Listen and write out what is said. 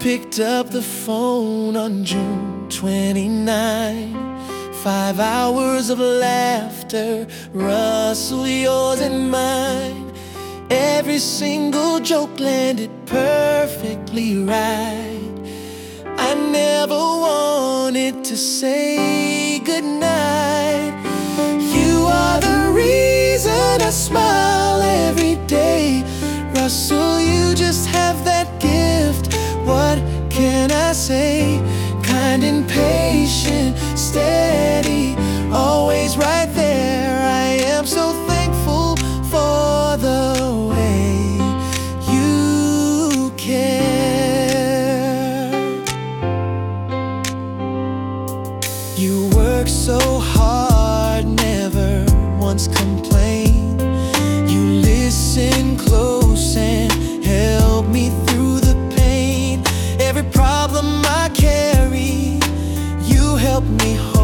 picked up the phone on June 29. 5 hours of laughter, Russell, yours and mine. Every single joke landed perfectly right. I never wanted to say goodnight. You are the reason I smile every day. Russell, you just have that gift. What can I say? Kind and patient, steady, always right there. I am so thankful for the way you care. You work so hard, never once complain. You listen close and help me through the pain. Every problem I carry, you help me hold.